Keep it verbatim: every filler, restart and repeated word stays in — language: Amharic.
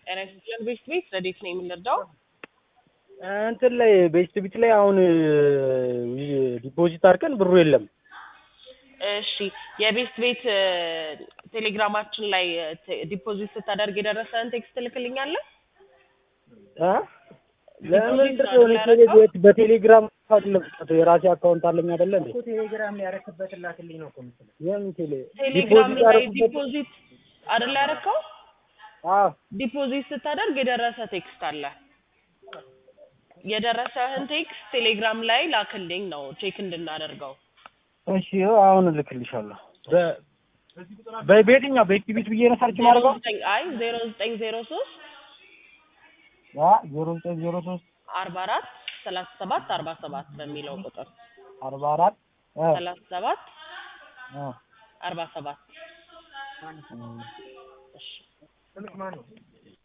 ኤነርጂን ቤስት ቤት ረዲት ነው የምንረዳው እንትን ላይ ቤስት ቢት ላይ አሁን ዲፖዚት አድርገን ብሩ የለም። እሺ የቤስት ቤት ቴሌግራማችን ላይ ዲፖዚት ስታደርግ የደረሰን ቴክስት ልክልኛለህ? አ ለምን ነው በቴሌግራም አጥልቀው የራሴ አካውንት አለኝ አይደለ እንዴ? እኮ ቴሌግራም ላይ ያረክበት ላክልኝ ነው እኮ መሰለኝ። የምን ቴሌ ቴሌግራም ላይ ዲፖዚት አይደል ያረከው? አዎ ዲፖዚት ስታደርግ የደረሰ ቴክስት አለ። የደረሰህን ቴክስት ቴሌግራም ላይ ላክልኝ ነው ቼክ እንድናደርገው። እሺ አሁን ልክልሻለሁ። በ በቤትኛው በኤክቲቪቲ ብዬ ነው ሰርች ማድረገው። አይ ዜሮ ዘጠኝ ዜሮ ሶስት ያ ዜሮ ዘጠኝ ዜሮ ሶስት አርባ አራት ሰላሳ ሰባት አርባ ሰባት በሚለው ቁጥር አርባ አራት ሰላሳ ሰባት አ አርባ ሰባት እሺ